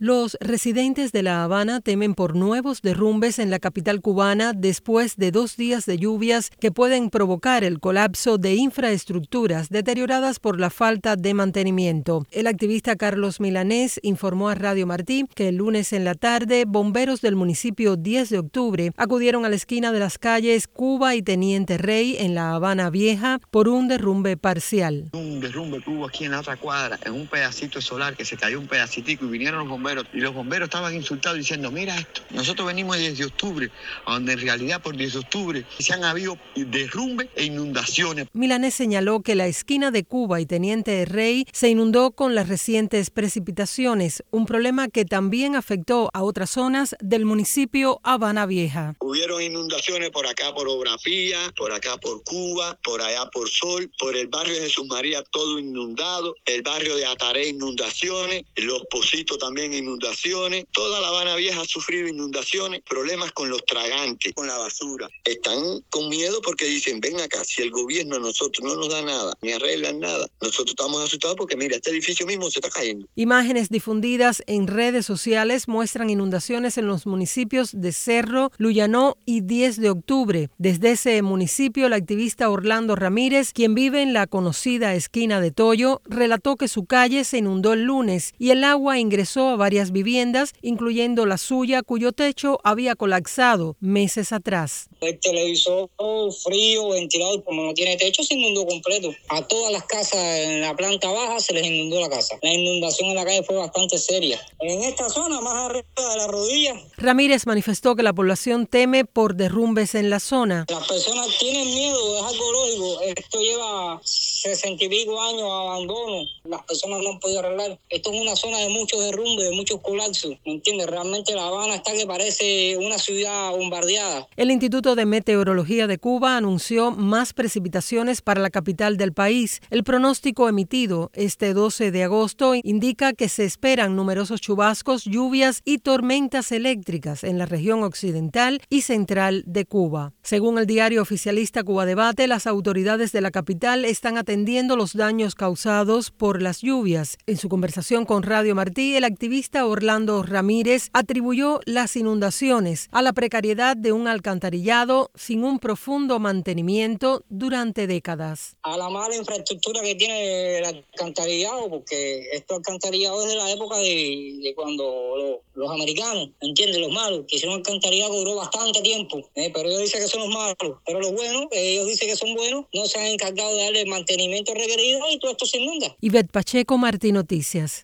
Los residentes de La Habana temen por nuevos derrumbes en la capital cubana después de 2 días de lluvias que pueden provocar el colapso de infraestructuras deterioradas por la falta de mantenimiento. El activista Carlos Milanés informó a Radio Martí que el lunes en la tarde, bomberos del municipio 10 de octubre acudieron a la esquina de las calles Cuba y Teniente Rey en La Habana Vieja por un derrumbe parcial. Un derrumbe que hubo aquí en la otra cuadra, en un pedacito solar que se cayó un pedacitico y vinieron los bomberos. Y los bomberos estaban insultados diciendo, mira esto, nosotros venimos desde octubre, donde en realidad por 10 de octubre se han habido derrumbes e inundaciones. Milanés señaló que la esquina de Cuba y Teniente Rey se inundó con las recientes precipitaciones, un problema que también afectó a otras zonas del municipio Habana Vieja. Hubieron inundaciones por acá por Obra Pía, por acá por Cuba, por allá por Sol, por el barrio de Jesús María todo inundado, el barrio de Ataré inundaciones, Los Pocitos también inundaciones, toda La Habana Vieja ha sufrido inundaciones, problemas con los tragantes, con la basura. Están con miedo porque dicen, ven acá, si el gobierno a nosotros no nos da nada, ni arreglan nada, nosotros estamos asustados porque mira, este edificio mismo se está cayendo. Imágenes difundidas en redes sociales muestran inundaciones en los municipios de Cerro, Luyanó y 10 de octubre. Desde ese municipio, el activista Orlando Ramírez, quien vive en la conocida esquina de Toyo, relató que su calle se inundó el lunes y el agua ingresó a varias viviendas, incluyendo la suya, cuyo techo había colapsado meses atrás. El televisor frío, ventilador, como no tiene techo, se inundó completo. A todas las casas en la planta baja se les inundó la casa. La inundación en la calle fue bastante seria. En esta zona, más arriba de la rodilla. Ramírez manifestó que la población teme por derrumbes en la zona. Las personas tienen miedo, es algo lógico. Esto lleva 60 y pico años de abandono. Las personas no han podido arreglar. Esto es una zona de muchos derrumbes, de muchos colapsos. ¿Me entiendes? Realmente La Habana está que parece una ciudad bombardeada. El Instituto de Meteorología de Cuba anunció más precipitaciones para la capital del país. El pronóstico emitido este 12 de agosto indica que se esperan numerosos chubascos, lluvias y tormentas eléctricas en la región occidental y central de Cuba. Según el diario oficialista Cuba Debate, las autoridades de la capital están atendiendo los daños causados por las lluvias. En su conversación con Radio Martí, el activista Orlando Ramírez atribuyó las inundaciones a la precariedad de un alcantarillado sin un profundo mantenimiento durante décadas. A la mala infraestructura que tiene el alcantarillado, porque estos alcantarillados es de la época de cuando los americanos, ¿entiendes? Los malos, que hicieron alcantarillado duró bastante tiempo, pero ellos dicen que son los malos. Pero los buenos, ellos dicen que son buenos, no se han encargado de darle el mantenimiento requerido y todo esto se inunda. Ivette Pacheco, Martí Noticias.